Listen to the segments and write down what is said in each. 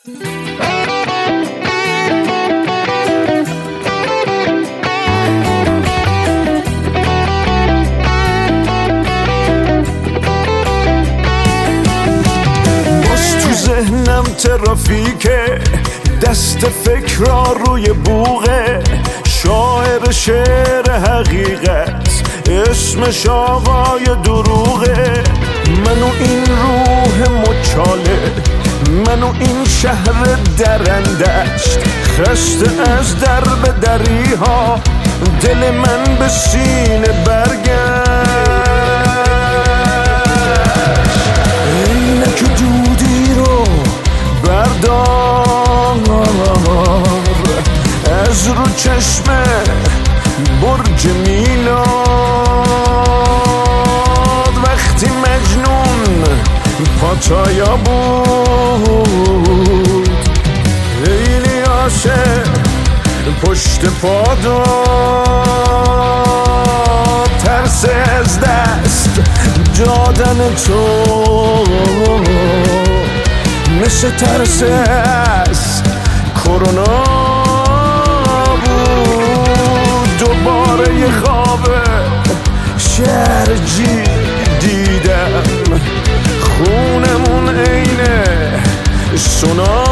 ذهنم ترافیکه، دست فکرها روی بوغه، شاعر شعر حقیقت اسمش آقای دروغه. منو این روح مچاله، منو این شهر درندشت، خسته از در به دری ها، دل من به سینه برگشت. اینک دودی رو بردار از رو چشم برج میلاد، وقتی مجنون پاتایا بود، خیلی عاشق پشت پا داد، ترس از دست دادن تو مثل ترس از کرونا بود. دوباره یه خواب شرجی دیدم، خونمون عینه سونا.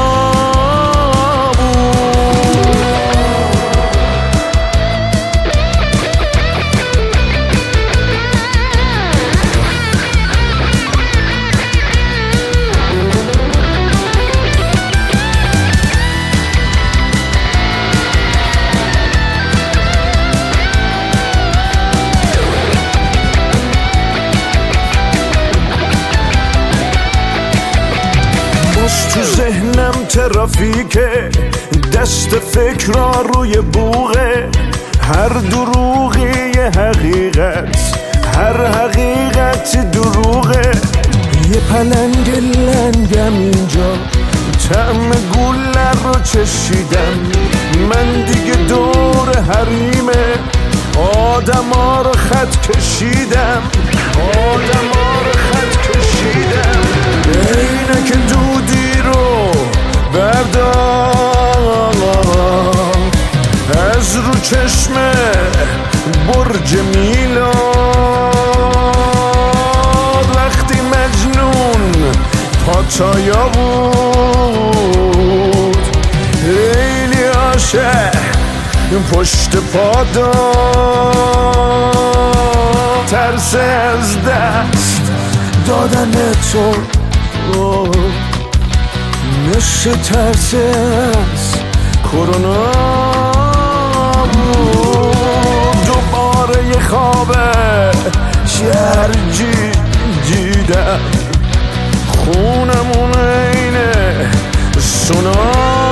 تو ذهنم ترافیکه، دست فکرها روی بوغه، هر دروغی یه حقیقت، هر حقیقت دروغه. یه پلنگ لنگم اینجا، طعم گوله رو چشیدم، من دیگه دور حریمه آدما رو خط کشیدم، آدما رو خط کشیدم. اینک دودی رو بردار از رو چشم برج میلاد، وقتی مجنون پاتایا بود، خیلی عاشق پشت پا داد، ترس از دست دادن تو مثل ترس از کرونا بود. دوباره یه خواب شرجی دیدم، خونمون عینه سونا.